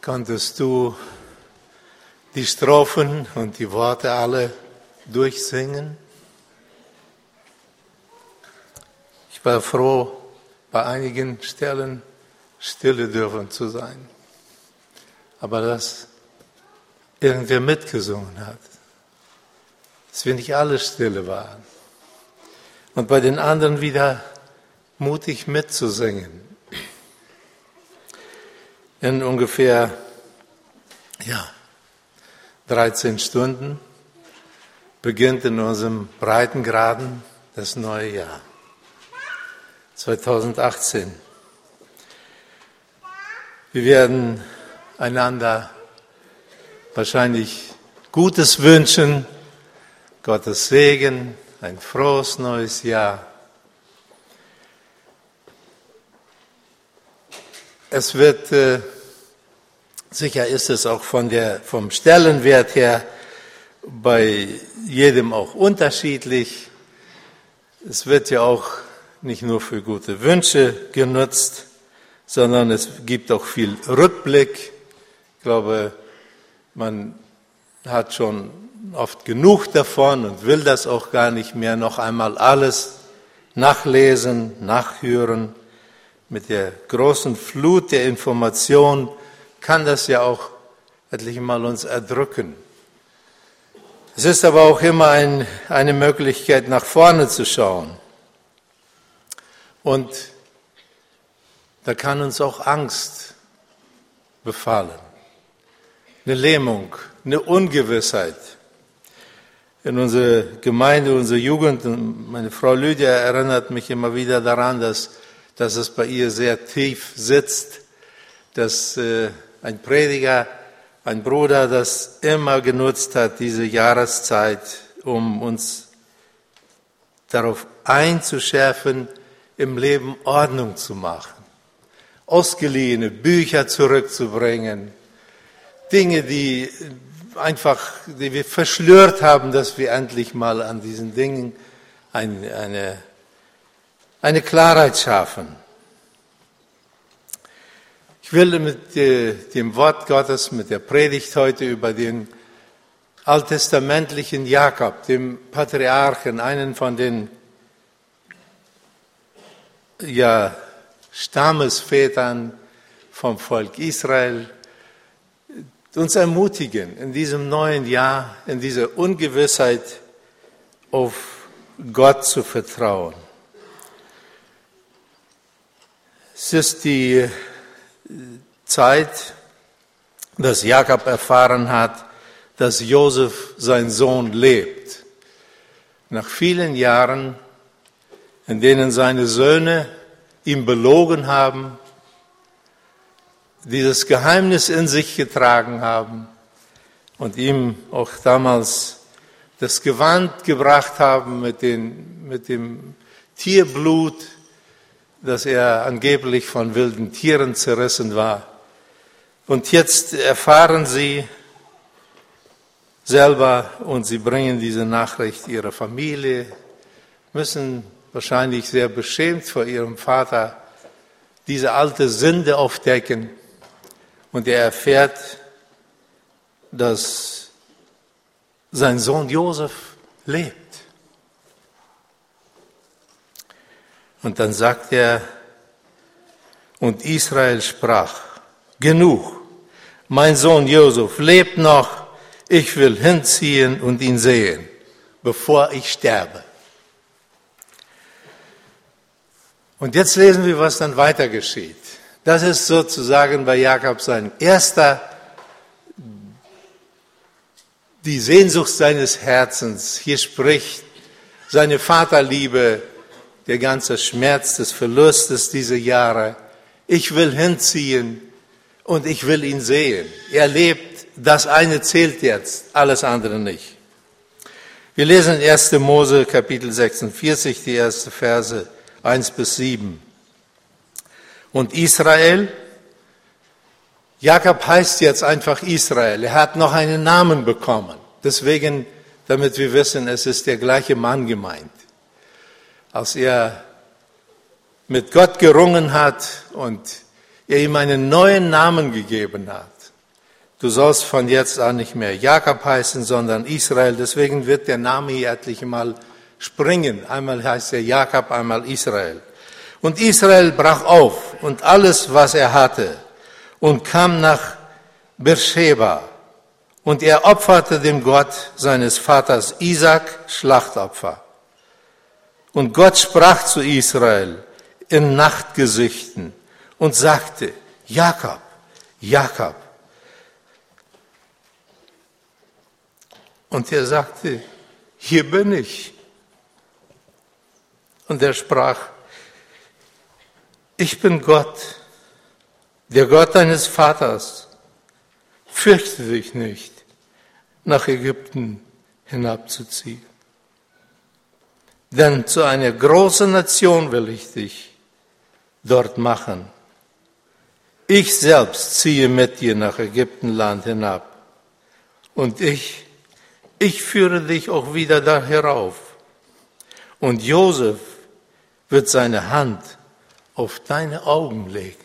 Konntest du die Strophen und die Worte alle durchsingen? Ich war froh, bei einigen Stellen stille dürfen zu sein. Aber dass irgendwer mitgesungen hat, dass wir nicht alle stille waren. Und bei den anderen wieder mutig mitzusingen. In ungefähr 13 Stunden beginnt in unserem Breitengraden das neue Jahr, 2018. Wir werden einander wahrscheinlich Gutes wünschen, Gottes Segen, ein frohes neues Jahr. Es wird, sicher ist es auch vom Stellenwert her bei jedem auch unterschiedlich. Es wird ja auch nicht nur für gute Wünsche genutzt, sondern es gibt auch viel Rückblick. Ich glaube, man hat schon oft genug davon und will das auch gar nicht mehr noch einmal alles nachlesen, nachhören. Mit der großen Flut der Information kann das ja auch etliche Mal uns erdrücken. Es ist aber auch immer eine Möglichkeit, nach vorne zu schauen. Und da kann uns auch Angst befallen, eine Lähmung, eine Ungewissheit. In unserer Gemeinde, unserer Jugend, meine Frau Lydia erinnert mich immer wieder daran, dass es bei ihr sehr tief sitzt, dass ein Prediger, ein Bruder das immer genutzt hat, diese Jahreszeit, um uns darauf einzuschärfen, im Leben Ordnung zu machen, ausgeliehene Bücher zurückzubringen, Dinge, die wir verschlört haben, dass wir endlich mal an diesen Dingen eine Klarheit schaffen. Ich will mit dem Wort Gottes, mit der Predigt heute über den alttestamentlichen Jakob, dem Patriarchen, einen von den Stammesvätern vom Volk Israel, uns ermutigen, in diesem neuen Jahr, in dieser Ungewissheit auf Gott zu vertrauen. Es ist die Zeit, dass Jakob erfahren hat, dass Josef, sein Sohn, lebt. Nach vielen Jahren, in denen seine Söhne ihn belogen haben, dieses Geheimnis in sich getragen haben und ihm auch damals das Gewand gebracht haben mit dem Tierblut, dass er angeblich von wilden Tieren zerrissen war. Und jetzt erfahren sie selber und sie bringen diese Nachricht ihrer Familie, müssen wahrscheinlich sehr beschämt vor ihrem Vater diese alte Sünde aufdecken. Und er erfährt, dass sein Sohn Josef lebt. Und dann sagt er, und Israel sprach, genug, mein Sohn Josef lebt noch, ich will hinziehen und ihn sehen, bevor ich sterbe. Und jetzt lesen wir, was dann weiter geschieht. Das ist sozusagen bei Jakob sein erster, die Sehnsucht seines Herzens. Hier spricht seine Vaterliebe, der ganze Schmerz des Verlustes dieser Jahre. Ich will hinziehen und ich will ihn sehen. Er lebt, das eine zählt jetzt, alles andere nicht. Wir lesen 1. Mose Kapitel 46, die ersten Verse 1 bis 7. Und Israel, Jakob heißt jetzt einfach Israel, er hat noch einen Namen bekommen. Deswegen, damit wir wissen, es ist der gleiche Mann gemeint. Als er mit Gott gerungen hat und er ihm einen neuen Namen gegeben hat, du sollst von jetzt an nicht mehr Jakob heißen, sondern Israel. Deswegen wird der Name hier etliche Mal springen. Einmal heißt er Jakob, einmal Israel. Und Israel brach auf und alles, was er hatte, und kam nach Beersheba. Und er opferte dem Gott seines Vaters Isaak Schlachtopfer. Und Gott sprach zu Israel in Nachtgesichten und sagte, Jakob, Jakob. Und er sagte, hier bin ich. Und er sprach, ich bin Gott, der Gott deines Vaters. Fürchte dich nicht, nach Ägypten hinabzuziehen. Denn zu einer großen Nation will ich dich dort machen. Ich selbst ziehe mit dir nach Ägyptenland hinab. Und ich führe dich auch wieder da herauf. Und Josef wird seine Hand auf deine Augen legen.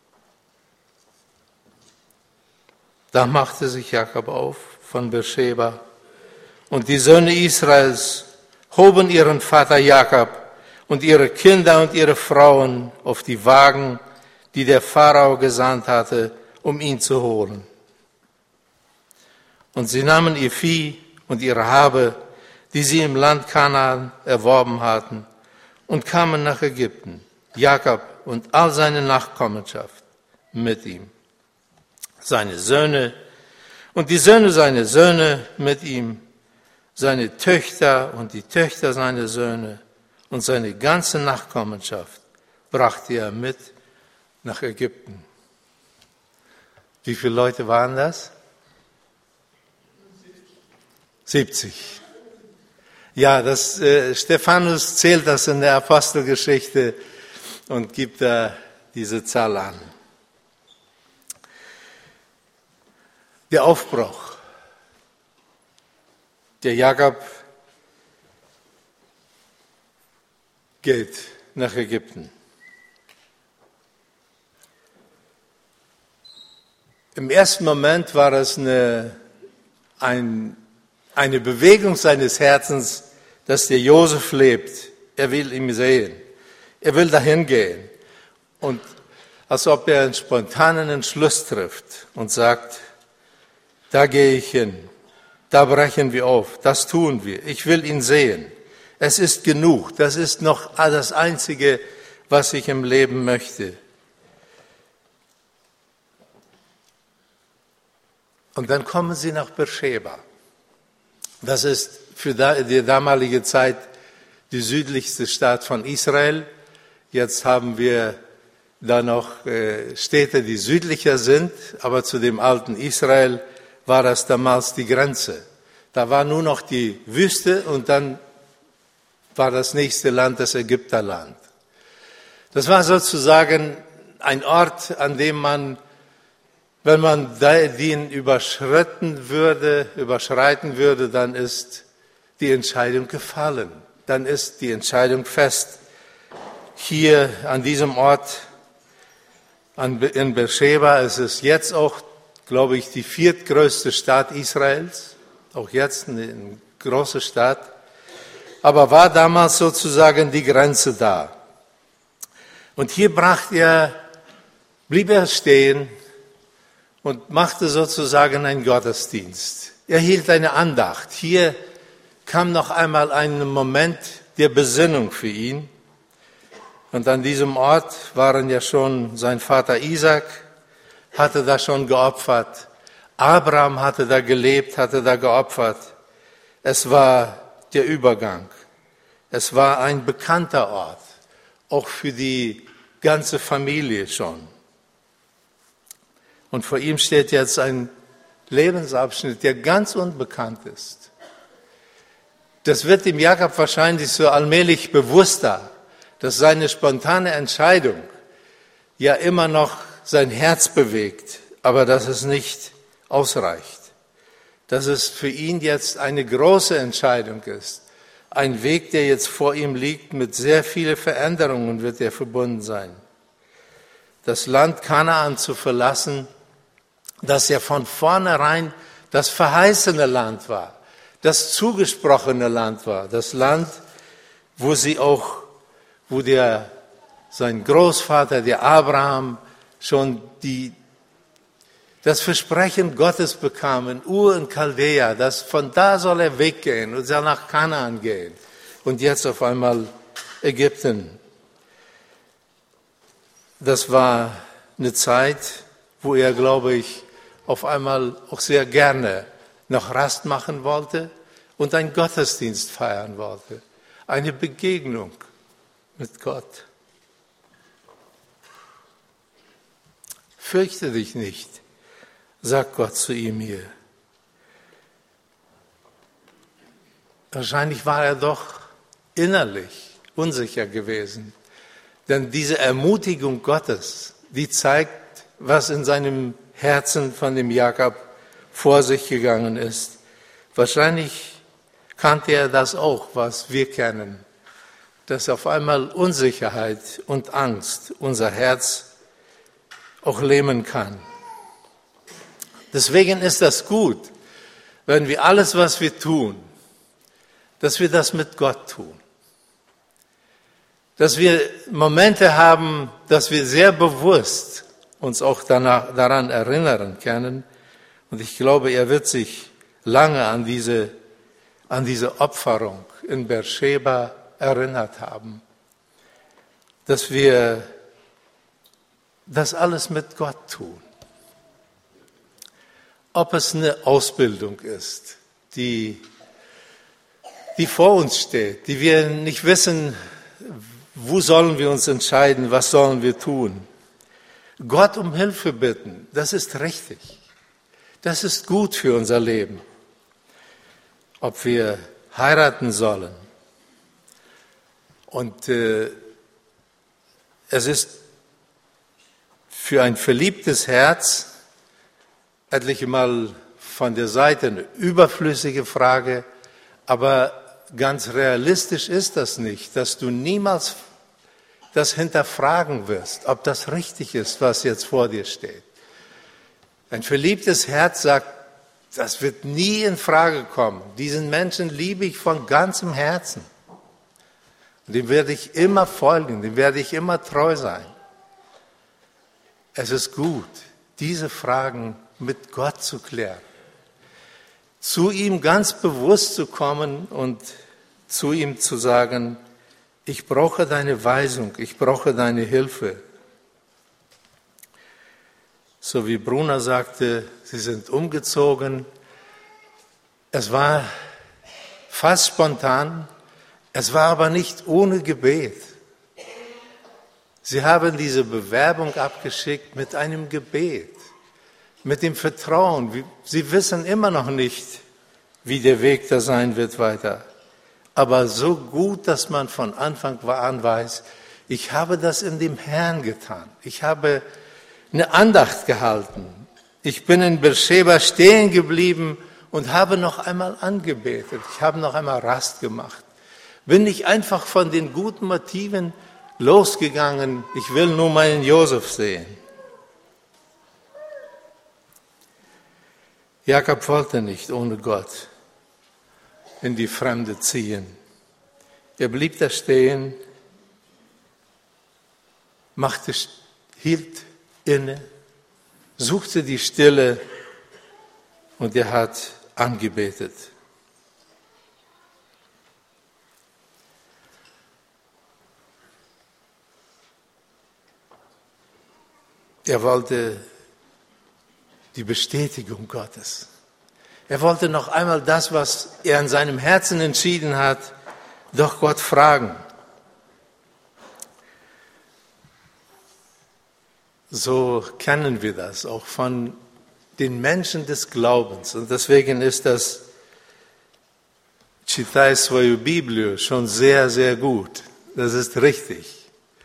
Da machte sich Jakob auf von Beersheba, und die Söhne Israels hoben ihren Vater Jakob und ihre Kinder und ihre Frauen auf die Wagen, die der Pharao gesandt hatte, um ihn zu holen. Und sie nahmen ihr Vieh und ihre Habe, die sie im Land Kanaan erworben hatten, und kamen nach Ägypten, Jakob und all seine Nachkommenschaft mit ihm. Seine Söhne und die Söhne seiner Söhne mit ihm, seine Töchter und die Töchter seiner Söhne und seine ganze Nachkommenschaft brachte er mit nach Ägypten. Wie viele Leute waren das? 70. Ja, Stephanus zählt das in der Apostelgeschichte und gibt da diese Zahl an. Der Aufbruch. Der Jakob geht nach Ägypten. Im ersten Moment war es eine Bewegung seines Herzens, dass der Josef lebt. Er will ihn sehen. Er will dahin gehen. Und als ob er einen spontanen Entschluss trifft und sagt, da gehe ich hin, da brechen wir auf, das tun wir, ich will ihn sehen. Es ist genug, das ist noch das Einzige, was ich im Leben möchte. Und dann kommen sie nach Beersheba. Das ist für die damalige Zeit die südlichste Stadt von Israel. Jetzt haben wir da noch Städte, die südlicher sind, aber zu dem alten Israel war das damals die Grenze. Da war nur noch die Wüste und dann war das nächste Land das Ägypterland. Das war sozusagen ein Ort, an dem man, wenn man den überschreiten würde, dann ist die Entscheidung gefallen. Dann ist die Entscheidung fest. Hier an diesem Ort in Beersheba ist es jetzt auch, glaube ich, die viertgrößte Stadt Israels, auch jetzt eine große Stadt, aber war damals sozusagen die Grenze da. Und hier blieb er stehen und machte sozusagen einen Gottesdienst. Er hielt eine Andacht. Hier kam noch einmal ein Moment der Besinnung für ihn. Und an diesem Ort waren ja schon sein Vater Isaak, hatte da schon geopfert. Abraham hatte da gelebt, hatte da geopfert. Es war der Übergang. Es war ein bekannter Ort, auch für die ganze Familie schon. Und vor ihm steht jetzt ein Lebensabschnitt, der ganz unbekannt ist. Das wird dem Jakob wahrscheinlich so allmählich bewusster, dass seine spontane Entscheidung ja immer noch sein Herz bewegt, aber dass es nicht ausreicht. Dass es für ihn jetzt eine große Entscheidung ist. Ein Weg, der jetzt vor ihm liegt, mit sehr vielen Veränderungen wird er verbunden sein. Das Land Kanaan zu verlassen, dass er von vornherein das verheißene Land war, das zugesprochene Land war, das Land, wo sein Großvater, der Abraham, schon das Versprechen Gottes bekam in Ur und Chaldea, dass von da soll er weggehen und soll nach Kanaan gehen. Und jetzt auf einmal Ägypten. Das war eine Zeit, wo er, glaube ich, auf einmal auch sehr gerne noch Rast machen wollte und einen Gottesdienst feiern wollte. Eine Begegnung mit Gott. Fürchte dich nicht, sagt Gott zu ihm hier. Wahrscheinlich war er doch innerlich unsicher gewesen. Denn diese Ermutigung Gottes, die zeigt, was in seinem Herzen von dem Jakob vor sich gegangen ist. Wahrscheinlich kannte er das auch, was wir kennen, dass auf einmal Unsicherheit und Angst unser Herz auch lähmen kann. Deswegen ist das gut, wenn wir alles, was wir tun, dass wir das mit Gott tun. Dass wir Momente haben, dass wir sehr bewusst uns auch daran erinnern können. Und ich glaube, er wird sich lange an diese Opferung in Beersheba erinnert haben. Dass wir das alles mit Gott tun. Ob es eine Ausbildung ist, die vor uns steht, die wir nicht wissen, wo sollen wir uns entscheiden, was sollen wir tun. Gott um Hilfe bitten, das ist richtig. Das ist gut für unser Leben. Ob wir heiraten sollen. Und es ist für ein verliebtes Herz etliche Mal von der Seite eine überflüssige Frage, aber ganz realistisch ist das nicht, dass du niemals das hinterfragen wirst, ob das richtig ist, was jetzt vor dir steht. Ein verliebtes Herz sagt, das wird nie in Frage kommen. Diesen Menschen liebe ich von ganzem Herzen. Und dem werde ich immer folgen, dem werde ich immer treu sein. Es ist gut, diese Fragen mit Gott zu klären. Zu ihm ganz bewusst zu kommen und zu ihm zu sagen, ich brauche deine Weisung, ich brauche deine Hilfe. So wie Bruna sagte, sie sind umgezogen. Es war fast spontan, es war aber nicht ohne Gebet. Sie haben diese Bewerbung abgeschickt mit einem Gebet, mit dem Vertrauen. Sie wissen immer noch nicht, wie der Weg da sein wird weiter. Aber so gut, dass man von Anfang an weiß, ich habe das in dem Herrn getan. Ich habe eine Andacht gehalten. Ich bin in Beersheba stehen geblieben und habe noch einmal angebetet. Ich habe noch einmal Rast gemacht. Bin nicht einfach von den guten Motiven losgegangen. Ich will nur meinen Josef sehen. Jakob wollte nicht ohne Gott in die Fremde ziehen. Er blieb da stehen, hielt inne, suchte die Stille und er hat angebetet. Er wollte die Bestätigung Gottes. Er wollte noch einmal das, was er in seinem Herzen entschieden hat, doch Gott fragen. So kennen wir das auch von den Menschen des Glaubens. Und deswegen ist das Читай свою Библию schon sehr, sehr gut. Das ist richtig.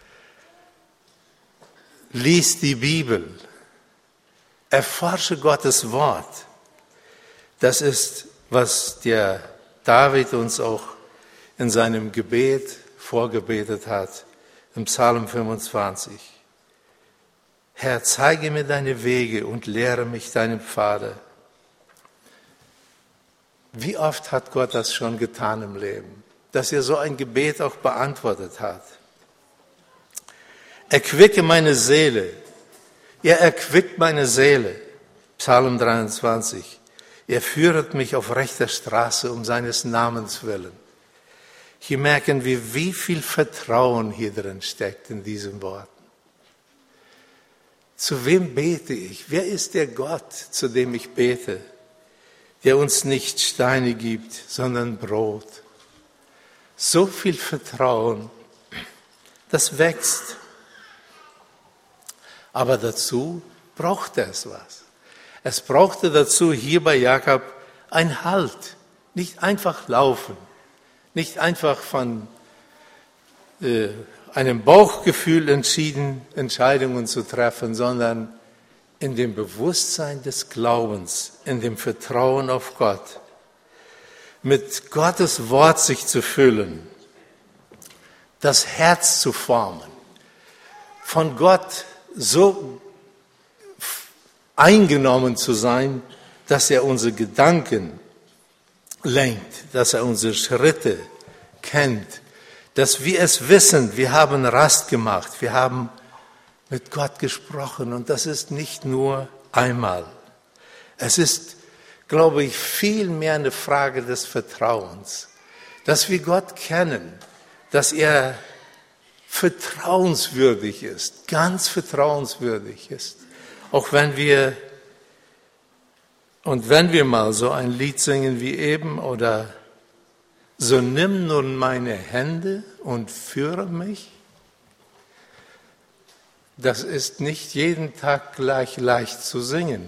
Lies die Bibel. Erforsche Gottes Wort. Das ist, was der David uns auch in seinem Gebet vorgebetet hat, im Psalm 25. Herr, zeige mir deine Wege und lehre mich deine Pfade. Wie oft hat Gott das schon getan im Leben, dass er so ein Gebet auch beantwortet hat. Erquicke meine Seele. Er erquickt meine Seele. Psalm 23. Er führet mich auf rechter Straße um seines Namens willen. Hier merken wir, wie viel Vertrauen hier drin steckt in diesen Worten. Zu wem bete ich? Wer ist der Gott, zu dem ich bete, der uns nicht Steine gibt, sondern Brot? So viel Vertrauen, das wächst. Aber dazu braucht es was. Es brauchte dazu hier bei Jakob ein Halt, nicht einfach laufen, nicht einfach von einem Bauchgefühl Entscheidungen zu treffen, sondern in dem Bewusstsein des Glaubens, in dem Vertrauen auf Gott, mit Gottes Wort sich zu füllen, das Herz zu formen, von Gott so eingenommen zu sein, dass er unsere Gedanken lenkt, dass er unsere Schritte kennt, dass wir es wissen, wir haben Rast gemacht, wir haben mit Gott gesprochen und das ist nicht nur einmal. Es ist, glaube ich, viel mehr eine Frage des Vertrauens, dass wir Gott kennen, dass er vertrauenswürdig ist, ganz vertrauenswürdig ist. Auch wenn wir mal so ein Lied singen wie eben oder so nimm nun meine Hände und führe mich, das ist nicht jeden Tag gleich leicht zu singen.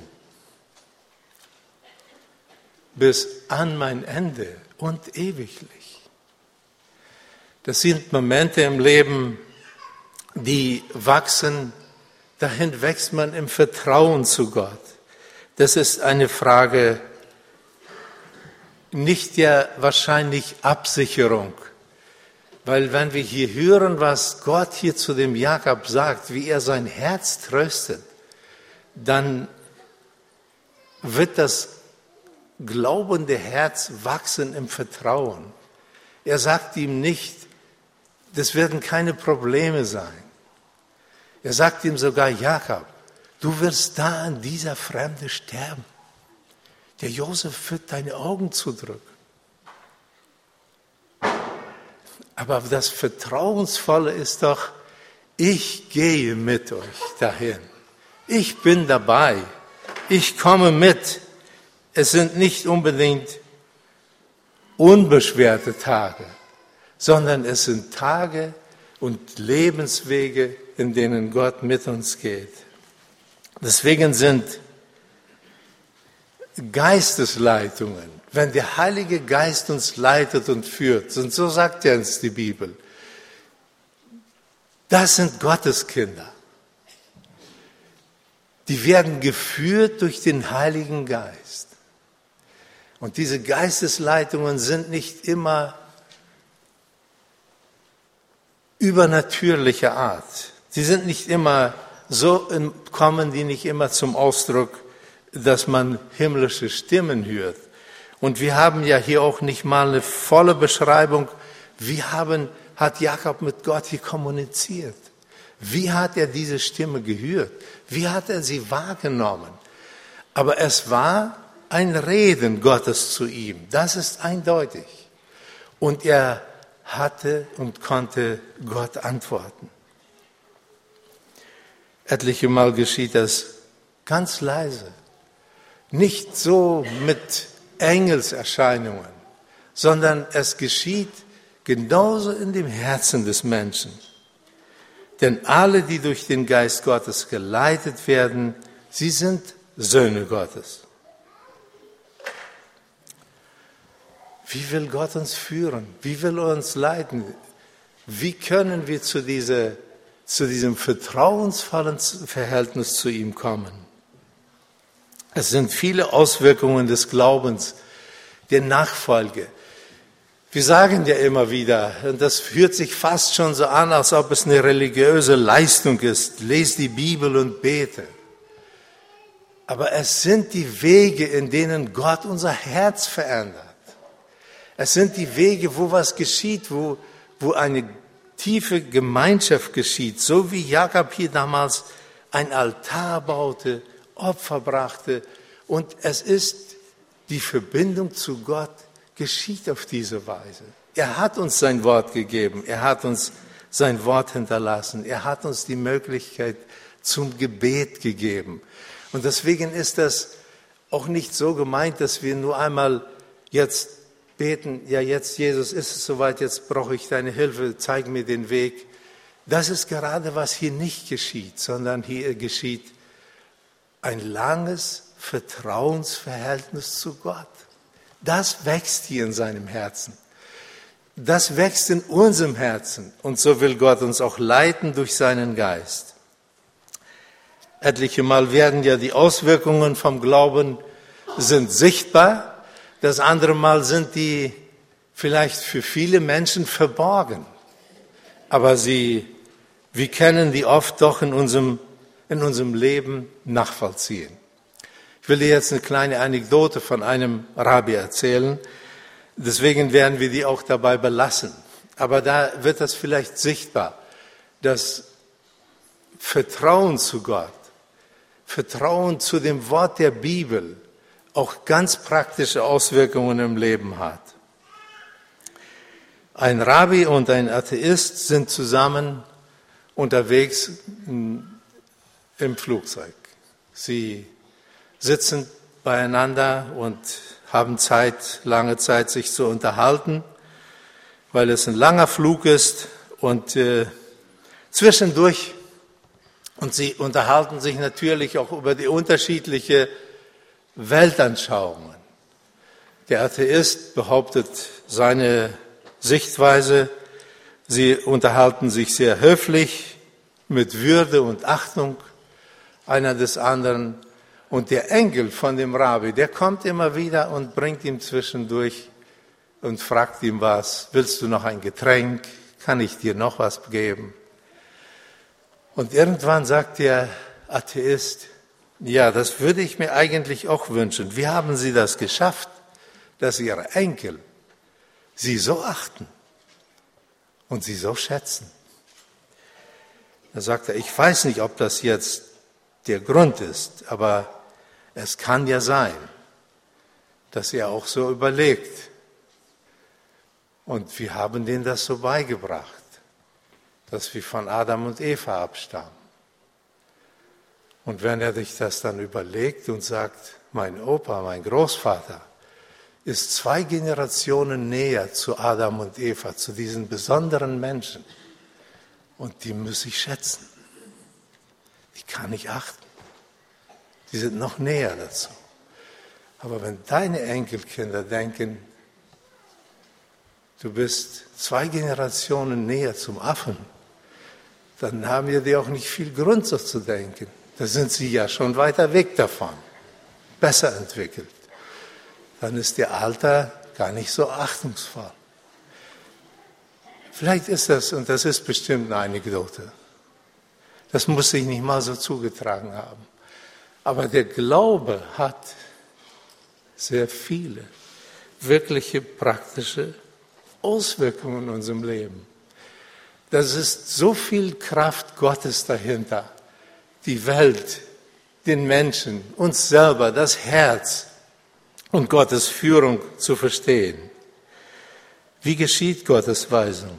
Bis an mein Ende und ewiglich. Das sind Momente im Leben, die wachsen, dahin wächst man im Vertrauen zu Gott. Das ist eine Frage nicht der wahrscheinlich Absicherung. Weil wenn wir hier hören, was Gott hier zu dem Jakob sagt, wie er sein Herz tröstet, dann wird das glaubende Herz wachsen im Vertrauen. Er sagt ihm nicht, das werden keine Probleme sein. Er sagt ihm sogar, Jakob, du wirst da an dieser Fremde sterben. Der Josef wird deine Augen zudrücken. Aber das Vertrauensvolle ist doch, ich gehe mit euch dahin. Ich bin dabei. Ich komme mit. Es sind nicht unbedingt unbeschwerte Tage, sondern es sind Tage und Lebenswege, in denen Gott mit uns geht. Deswegen sind Geistesleitungen, wenn der Heilige Geist uns leitet und führt, und so sagt ja uns die Bibel, das sind Gottes Kinder. Die werden geführt durch den Heiligen Geist. Und diese Geistesleitungen sind nicht immer übernatürlicher Art. Sie sind nicht immer so, kommen die nicht immer zum Ausdruck, dass man himmlische Stimmen hört. Und wir haben ja hier auch nicht mal eine volle Beschreibung, hat Jakob mit Gott hier kommuniziert? Wie hat er diese Stimme gehört? Wie hat er sie wahrgenommen? Aber es war ein Reden Gottes zu ihm. Das ist eindeutig. Und er hatte und konnte Gott antworten. Etliche Mal geschieht das ganz leise. Nicht so mit Engelserscheinungen, sondern es geschieht genauso in dem Herzen des Menschen. Denn alle, die durch den Geist Gottes geleitet werden, sie sind Söhne Gottes. Wie will Gott uns führen? Wie will er uns leiten? Wie können wir zu diesem vertrauensvollen Verhältnis zu ihm kommen? Es sind viele Auswirkungen des Glaubens, der Nachfolge. Wir sagen ja immer wieder, und das fühlt sich fast schon so an, als ob es eine religiöse Leistung ist, lese die Bibel und bete. Aber es sind die Wege, in denen Gott unser Herz verändert. Es sind die Wege, wo was geschieht, wo eine tiefe Gemeinschaft geschieht, so wie Jakob hier damals ein Altar baute, Opfer brachte. Und es ist die Verbindung zu Gott, geschieht auf diese Weise. Er hat uns sein Wort gegeben, er hat uns sein Wort hinterlassen, er hat uns die Möglichkeit zum Gebet gegeben. Und deswegen ist das auch nicht so gemeint, dass wir nur einmal jetzt beten, ja jetzt Jesus ist es soweit, jetzt brauche ich deine Hilfe, zeig mir den Weg. Das ist gerade, was hier nicht geschieht, sondern hier geschieht ein langes Vertrauensverhältnis zu Gott. Das wächst hier in seinem Herzen. Das wächst in unserem Herzen. Und so will Gott uns auch leiten durch seinen Geist. Etliche Mal werden ja die Auswirkungen vom Glauben sind sichtbar. Das andere Mal sind die vielleicht für viele Menschen verborgen. Aber wir können die oft doch in unserem Leben nachvollziehen. Ich will dir jetzt eine kleine Anekdote von einem Rabbi erzählen. Deswegen werden wir die auch dabei belassen. Aber da wird das vielleicht sichtbar, dass Vertrauen zu Gott, Vertrauen zu dem Wort der Bibel auch ganz praktische Auswirkungen im Leben hat. Ein Rabbi und ein Atheist sind zusammen unterwegs im Flugzeug. Sie sitzen beieinander und haben lange Zeit, sich zu unterhalten, weil es ein langer Flug ist und zwischendurch, und sie unterhalten sich natürlich auch über die unterschiedliche Weltanschauungen. Der Atheist behauptet seine Sichtweise, sie unterhalten sich sehr höflich, mit Würde und Achtung einer des anderen. Und der Enkel von dem Rabbi, der kommt immer wieder und bringt ihm zwischendurch und fragt ihm was. Willst du noch ein Getränk? Kann ich dir noch was geben? Und irgendwann sagt der Atheist, ja, das würde ich mir eigentlich auch wünschen. Wie haben Sie das geschafft, dass Ihre Enkel Sie so achten und Sie so schätzen? Da sagt er, ich weiß nicht, ob das jetzt der Grund ist, aber es kann ja sein, dass er auch so überlegt. Und wir haben denen das so beigebracht, dass wir von Adam und Eva abstammen. Und wenn er sich das dann überlegt und sagt, mein Opa, mein Großvater ist 2 Generationen näher zu Adam und Eva, zu diesen besonderen Menschen. Und die muss ich schätzen. Die kann ich achten. Die sind noch näher dazu. Aber wenn deine Enkelkinder denken, du bist 2 Generationen näher zum Affen, dann haben wir dir auch nicht viel Grund, so zu denken. Da sind sie ja schon weiter weg davon, besser entwickelt. Dann ist ihr Alter gar nicht so achtungsvoll. Vielleicht ist das, und das ist bestimmt eine Anekdote, das muss sich nicht mal so zugetragen haben. Aber der Glaube hat sehr viele wirkliche praktische Auswirkungen in unserem Leben. Das ist so viel Kraft Gottes dahinter, die Welt, den Menschen, uns selber, das Herz und Gottes Führung zu verstehen. Wie geschieht Gottes Weisung?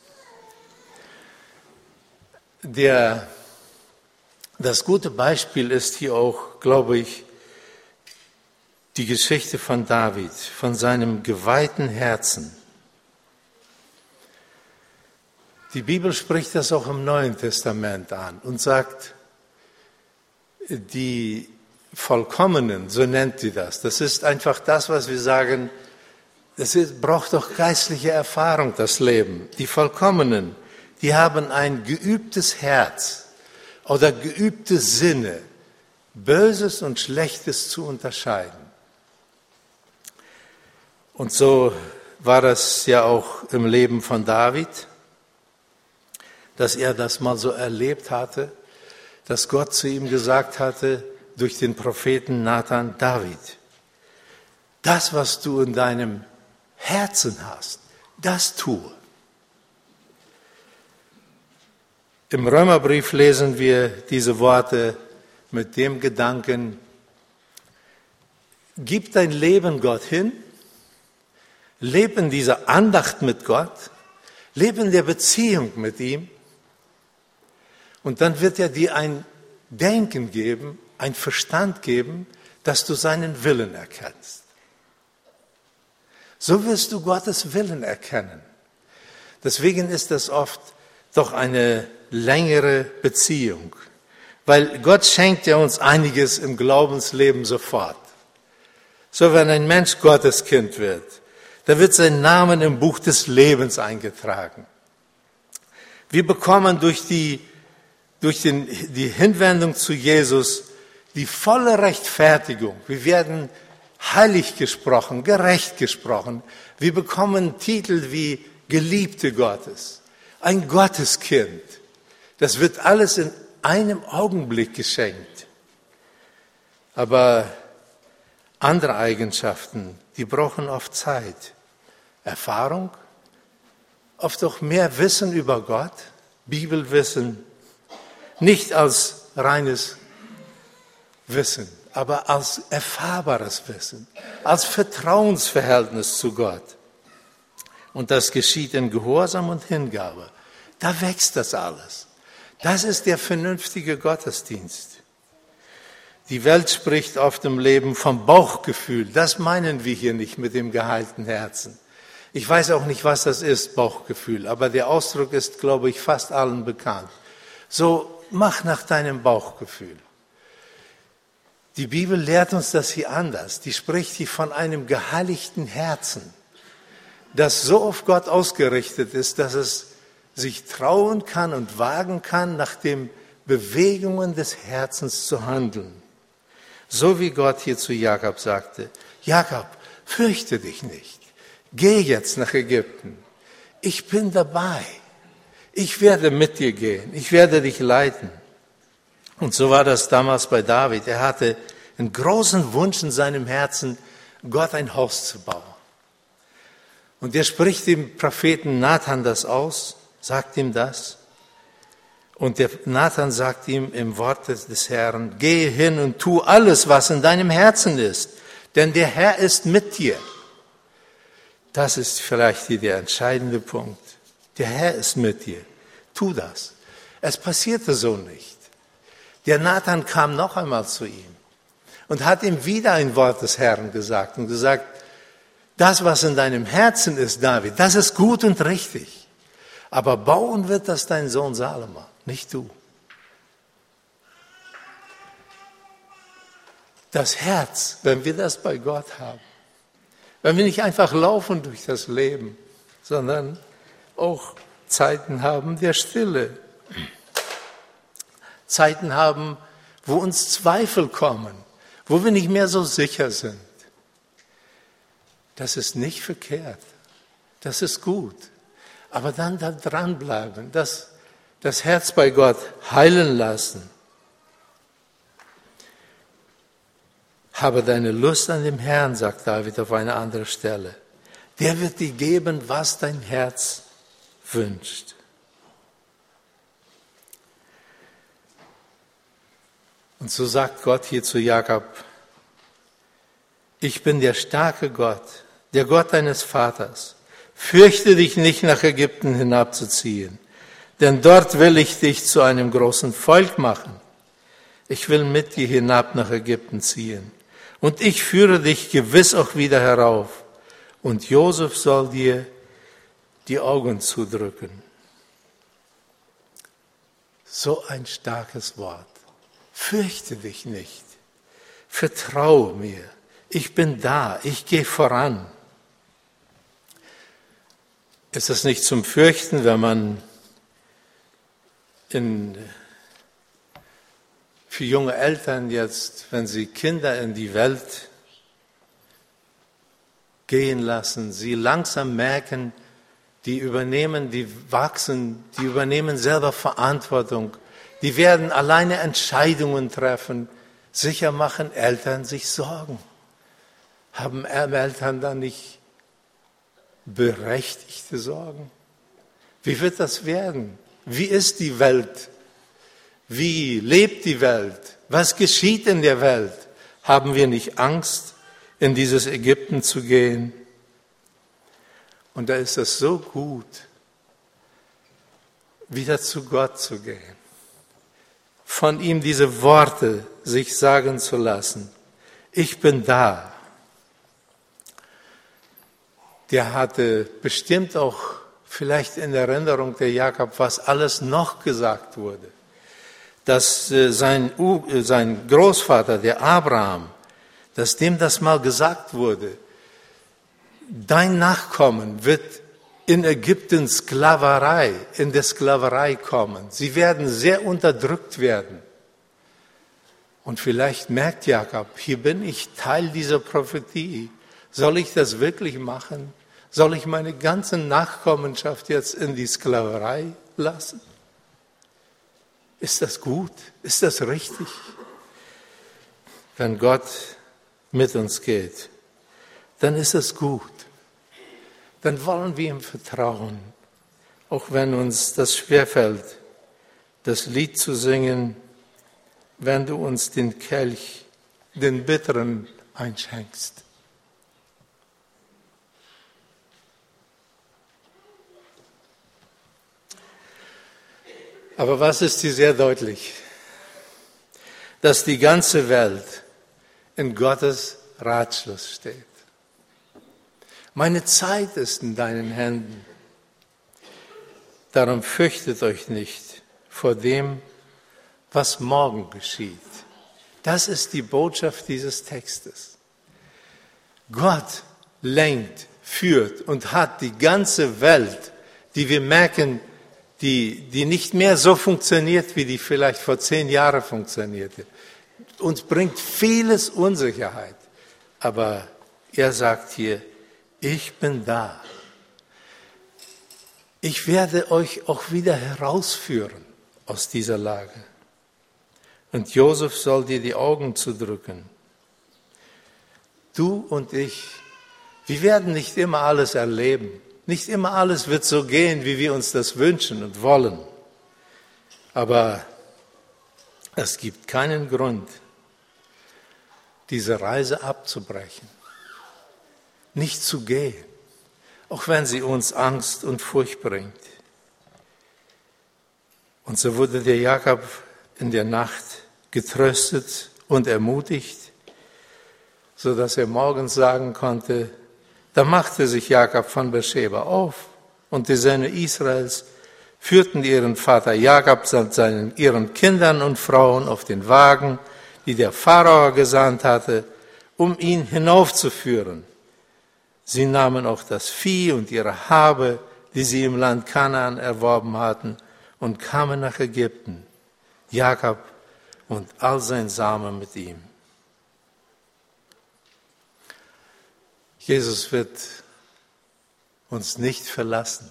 Das gute Beispiel ist hier auch, glaube ich, die Geschichte von David, von seinem geweihten Herzen. Die Bibel spricht das auch im Neuen Testament an und sagt, die Vollkommenen, so nennt sie das. Das ist einfach das, was wir sagen, braucht doch geistliche Erfahrung, das Leben. Die Vollkommenen, die haben ein geübtes Herz oder geübte Sinne, Böses und Schlechtes zu unterscheiden. Und so war das ja auch im Leben von David, dass er das mal so erlebt hatte, dass Gott zu ihm gesagt hatte, durch den Propheten Nathan: David, das, was du in deinem Herzen hast, das tue. Im Römerbrief lesen wir diese Worte mit dem Gedanken: Gib dein Leben Gott hin, lebe in dieser Andacht mit Gott, lebe in der Beziehung mit ihm, und dann wird er dir ein Denken geben, ein Verstand geben, dass du seinen Willen erkennst. So wirst du Gottes Willen erkennen. Deswegen ist das oft doch eine längere Beziehung, weil Gott schenkt ja uns einiges im Glaubensleben sofort. So, wenn ein Mensch Gottes Kind wird, da wird sein Name im Buch des Lebens eingetragen. Wir bekommen durch die Hinwendung zu Jesus die volle Rechtfertigung. Wir werden heilig gesprochen, gerecht gesprochen. Wir bekommen Titel wie Geliebte Gottes, ein Gotteskind. Das wird alles in einem Augenblick geschenkt. Aber andere Eigenschaften, die brauchen oft Zeit. Erfahrung, oft auch mehr Wissen über Gott, Bibelwissen, nicht als reines Wissen, aber als erfahrbares Wissen, als Vertrauensverhältnis zu Gott. Und das geschieht in Gehorsam und Hingabe. Da wächst das alles. Das ist der vernünftige Gottesdienst. Die Welt spricht oft im Leben vom Bauchgefühl. Das meinen wir hier nicht mit dem geheilten Herzen. Ich weiß auch nicht, was das ist, Bauchgefühl, aber der Ausdruck ist, glaube ich, fast allen bekannt. So, mach nach deinem Bauchgefühl. Die Bibel lehrt uns das hier anders. Die spricht hier von einem geheiligten Herzen, das so auf Gott ausgerichtet ist, dass es sich trauen kann und wagen kann, nach den Bewegungen des Herzens zu handeln. So wie Gott hier zu Jakob sagte: Jakob, fürchte dich nicht. Geh jetzt nach Ägypten. Ich bin dabei. Ich werde mit dir gehen. Ich werde dich leiten. Und so war das damals bei David. Er hatte einen großen Wunsch in seinem Herzen, Gott ein Haus zu bauen. Und er spricht dem Propheten Nathan das aus, sagt ihm das. Und der Nathan sagt ihm im Wort des Herrn: Gehe hin und tu alles, was in deinem Herzen ist, denn der Herr ist mit dir. Das ist vielleicht hier der entscheidende Punkt. Der Herr ist mit dir. Tu das. Es passierte so nicht. Der Nathan kam noch einmal zu ihm und hat ihm wieder ein Wort des Herrn gesagt und gesagt: Das, was in deinem Herzen ist, David, das ist gut und richtig. Aber bauen wird das dein Sohn Salomon, nicht du. Das Herz, wenn wir das bei Gott haben, wenn wir nicht einfach laufen durch das Leben, sondern auch Zeiten haben der Stille, Zeiten haben, wo uns Zweifel kommen, wo wir nicht mehr so sicher sind. Das ist nicht verkehrt, das ist gut. Aber dann da dranbleiben, das Herz bei Gott heilen lassen. Habe deine Lust an dem Herrn, sagt David auf einer anderen Stelle. Der wird dir geben, was dein Herz wünscht. Und so sagt Gott hier zu Jakob: Ich bin der starke Gott, der Gott deines Vaters. Fürchte dich nicht, nach Ägypten hinabzuziehen, denn dort will ich dich zu einem großen Volk machen. Ich will mit dir hinab nach Ägypten ziehen. Und ich führe dich gewiss auch wieder herauf. Und Josef soll dir die Augen zudrücken. So ein starkes Wort. Fürchte dich nicht. Vertraue mir. Ich bin da. Ich gehe voran. Ist es nicht zum Fürchten, wenn man für junge Eltern jetzt, wenn sie Kinder in die Welt gehen lassen, sie langsam merken, die übernehmen, die wachsen, die übernehmen selber Verantwortung, die werden alleine Entscheidungen treffen. Sicher machen Eltern sich Sorgen. Haben Eltern dann nicht berechtigte Sorgen? Wie wird das werden? Wie ist die Welt? Wie lebt die Welt? Was geschieht in der Welt? Haben wir nicht Angst, in dieses Ägypten zu gehen? Und da ist es so gut, wieder zu Gott zu gehen, von ihm diese Worte sich sagen zu lassen. Ich bin da. Der hatte bestimmt auch vielleicht in Erinnerung, der Jakob, was alles noch gesagt wurde. Dass sein Großvater, der Abraham, dass dem das mal gesagt wurde, dein Nachkommen wird in Ägypten in der Sklaverei kommen. Sie werden sehr unterdrückt werden. Und vielleicht merkt Jakob, hier bin ich Teil dieser Prophetie. Soll ich das wirklich machen? Soll ich meine ganze Nachkommenschaft jetzt in die Sklaverei lassen? Ist das gut? Ist das richtig? Wenn Gott mit uns geht, dann ist es gut. Dann wollen wir ihm vertrauen, auch wenn uns das schwerfällt, das Lied zu singen, wenn du uns den Kelch, den bitteren, einschenkst. Aber was ist hier sehr deutlich? Dass die ganze Welt in Gottes Ratschluss steht. Meine Zeit ist in deinen Händen. Darum fürchtet euch nicht vor dem, was morgen geschieht. Das ist die Botschaft dieses Textes. Gott lenkt, führt und hat die ganze Welt, die wir merken, die nicht mehr so funktioniert, wie die vielleicht vor 10 Jahren funktionierte. Uns bringt vieles Unsicherheit. Aber er sagt hier, ich bin da. Ich werde euch auch wieder herausführen aus dieser Lage. Und Josef soll dir die Augen zudrücken. Du und ich, wir werden nicht immer alles erleben. Nicht immer alles wird so gehen, wie wir uns das wünschen und wollen. Aber es gibt keinen Grund, diese Reise abzubrechen, nicht zu gehen, auch wenn sie uns Angst und Furcht bringt. Und so wurde der Jakob in der Nacht getröstet und ermutigt, sodass er morgens sagen konnte, da machte sich Jakob von Beersheba auf und die Söhne Israels führten ihren Vater Jakob samt ihren Kindern und Frauen auf den Wagen, die der Pharao gesandt hatte, um ihn hinaufzuführen. Sie nahmen auch das Vieh und ihre Habe, die sie im Land Kanaan erworben hatten, und kamen nach Ägypten, Jakob und all sein Samen mit ihm. Jesus wird uns nicht verlassen.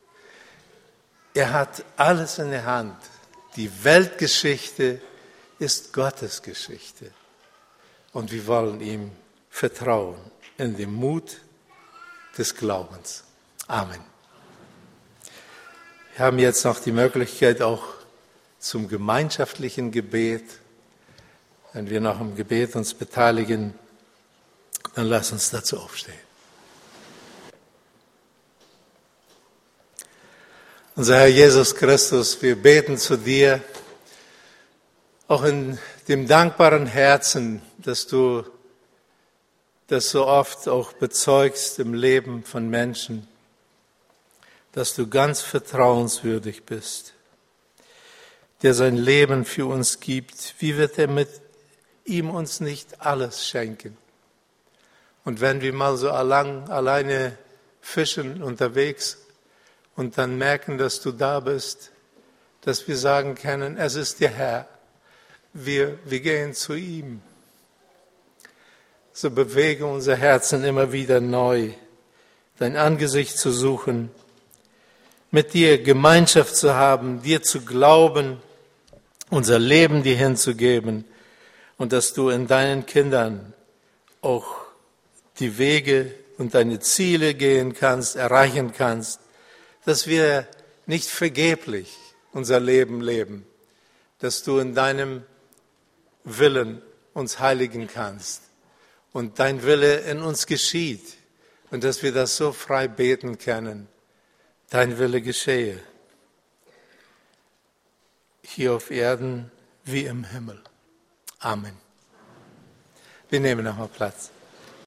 Er hat alles in der Hand. Die Weltgeschichte ist Gottes Geschichte. Und wir wollen ihm vertrauen in dem Mut des Glaubens. Amen. Wir haben jetzt noch die Möglichkeit auch zum gemeinschaftlichen Gebet. Wenn wir noch im Gebet uns beteiligen, dann lass uns dazu aufstehen. Unser Herr Jesus Christus, wir beten zu dir, auch in dem dankbaren Herzen, dass du das so oft auch bezeugst im Leben von Menschen, dass du ganz vertrauenswürdig bist, der sein Leben für uns gibt. Wie wird er mit ihm uns nicht alles schenken? Und wenn wir mal so alleine fischen unterwegs und dann merken, dass du da bist, dass wir sagen können, es ist der Herr, wir gehen zu ihm. so bewege unser Herzen immer wieder neu, dein Angesicht zu suchen, mit dir Gemeinschaft zu haben, dir zu glauben, unser Leben dir hinzugeben und dass du in deinen Kindern auch die Wege und deine Ziele gehen kannst, erreichen kannst, dass wir nicht vergeblich unser Leben leben, dass du in deinem Willen uns heiligen kannst und dein Wille in uns geschieht und dass wir das so frei beten können. Dein Wille geschehe, hier auf Erden wie im Himmel. Amen. Wir nehmen nochmal Platz.